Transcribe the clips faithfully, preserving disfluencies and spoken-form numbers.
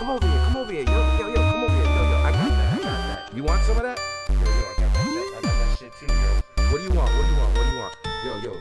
come over here, come over here, yo, yo, yo, come over here, yo, yo, I got that, I got that. You want some of that? Yo, yo, I got that, I got that shit too, yo. What do you want? What do you want? What do you want? Yo, yo,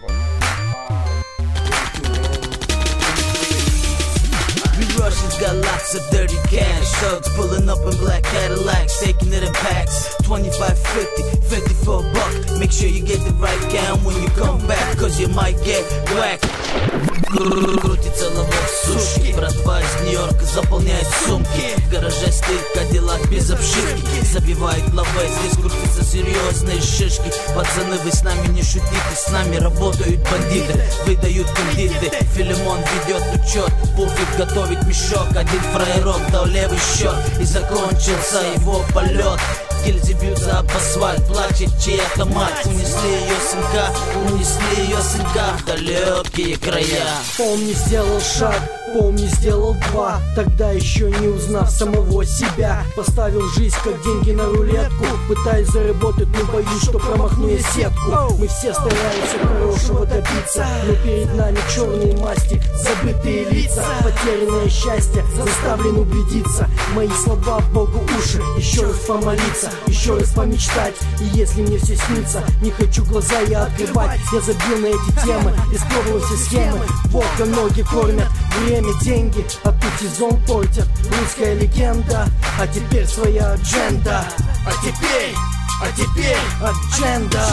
We Russians got lots of dirty cash. Thugs pulling up in black Cadillacs, taking it in packs. twenty-five, fifty, fifty for a buck. Make sure you get the right gown when you come back, cause you might get whacked. Крутится лавок сушки. Братва из Нью-Йорка заполняет сумки. В гараже стоит Кадиллак без обшивки. Забивает лаве, здесь крутятся серьезные шишки. Пацаны, вы с нами не шутите, с нами работают бандиты. Выдают кредиты, Филимон ведет учет. Пуфик готовит мешок, один фраерок дал левый счет. И закончился его полет. Гильзы бьются об асфальт, плачет чья-то мать. Унесли ее сынка, унесли ее сынка в далекие края. Помни, сделал шаг, помни, сделал два. Тогда еще не узнав самого себя. Поставил жизнь как деньги на рулетку. Пытаюсь заработать, но боюсь, что промахну я сетку. Мы все стараемся хорошего добиться, но перед нами черные масти, забытые лица. Потерянное счастье заставлен убедиться. Мои слова Богу уши, еще раз помолиться, еще раз помечтать. И если мне все снится, не хочу глаза я открывать. Я забил на эти темы, испробовал все схемы. Водка ноги кормят, время, деньги, а тут сезон портят. Русская легенда, а теперь своя адженда. А теперь, а теперь адженда.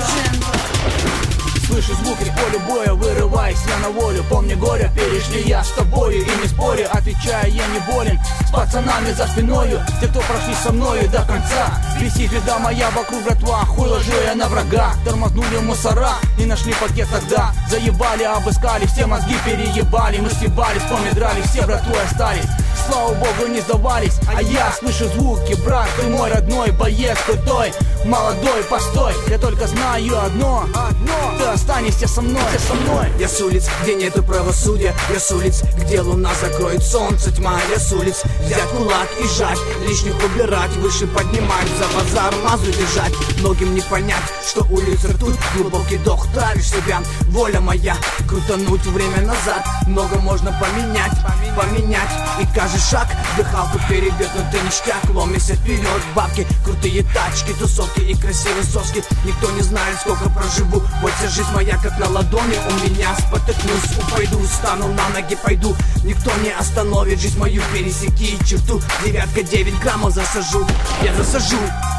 Слышу звуки с поля боя, вырываясь я на волю. Помни горе, перешли я с тобою. И не спорю, отвечая, я не болен. С пацанами за спиною, те, кто прошли со мною до конца. Висит звезда моя вокруг, братва, хуй ложу я на врага. Тормознули мусора и нашли пакет тогда. Заебали, обыскали, все мозги переебали. Мы съебались, помни, драли, все братвой остались. Слава богу, не сдавались, а я слышу звуки. Брат, ты мой родной боец, крутой, молодой, постой. Я только знаю одно, одно. Ты останешься со мной, со мной. Я с улиц, где нету правосудия. Я с улиц, где луна закроет солнце, тьма. Я с улиц, взять кулак и жать, лишних убирать, выше поднимать, за базар мазу держать. Многим не понять, что улица ртуть, глубокий вдох, травишь себя. Воля моя, крутануть время назад. Много можно поменять, поменять. И каждый шаг дыхалку перебьет, но ты ништяк. Ломишься вперед, бабки, крутые тачки, тусовки и красивые соски. Никто не знает, сколько проживу. Вот вся жизнь моя как на ладони. У меня спотыкнусь, упаду, стану на ноги, пойду. Никто не остановит жизнь мою, пересеки черту. Девятка девять граммов засажу, я засажу.